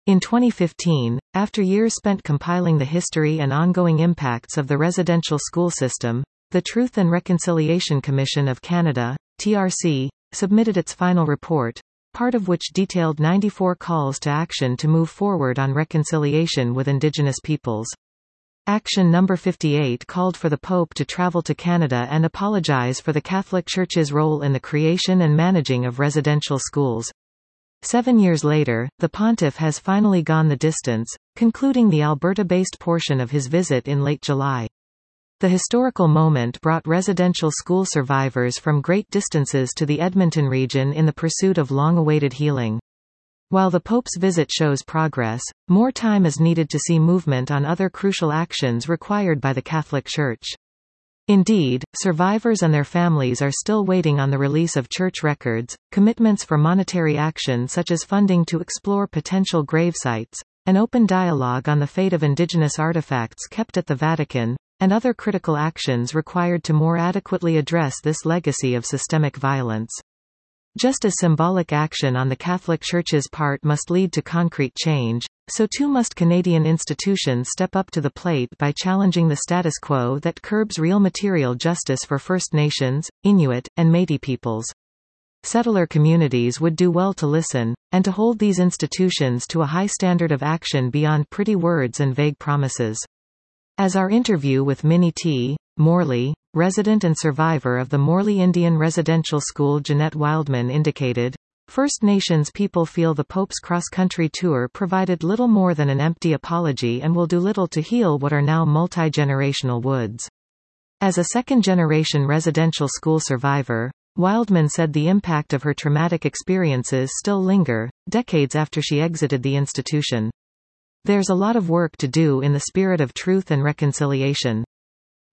In 2015, after years spent compiling the history and ongoing impacts of the residential school system, the Truth and Reconciliation Commission of Canada, TRC, submitted its final report, part of which detailed 94 calls to action to move forward on reconciliation with Indigenous peoples. Action number 58 called for the Pope to travel to Canada and apologize for the Catholic Church's role in the creation and managing of residential schools. 7 years later, the Pontiff has finally gone the distance, concluding the Alberta-based portion of his visit in late July. The historical moment brought residential school survivors from great distances to the Edmonton region in the pursuit of long-awaited healing. While the Pope's visit shows progress, more time is needed to see movement on other crucial actions required by the Catholic Church. Indeed, survivors and their families are still waiting on the release of church records, commitments for monetary action such as funding to explore potential grave sites, an open dialogue on the fate of Indigenous artifacts kept at the Vatican, and other critical actions required to more adequately address this legacy of systemic violence. Just as symbolic action on the Catholic Church's part must lead to concrete change, so too must Canadian institutions step up to the plate by challenging the status quo that curbs real material justice for First Nations, Inuit, and Métis peoples. Settler communities would do well to listen, and to hold these institutions to a high standard of action beyond pretty words and vague promises. As our interview with Minnie T. Morley, resident and survivor of the Morley Indian Residential School Jeanette Wildman indicated, First Nations people feel the Pope's cross-country tour provided little more than an empty apology and will do little to heal what are now multi-generational wounds. As a second-generation residential school survivor, Wildman said the impact of her traumatic experiences still linger, decades after she exited the institution. There's a lot of work to do in the spirit of truth and reconciliation.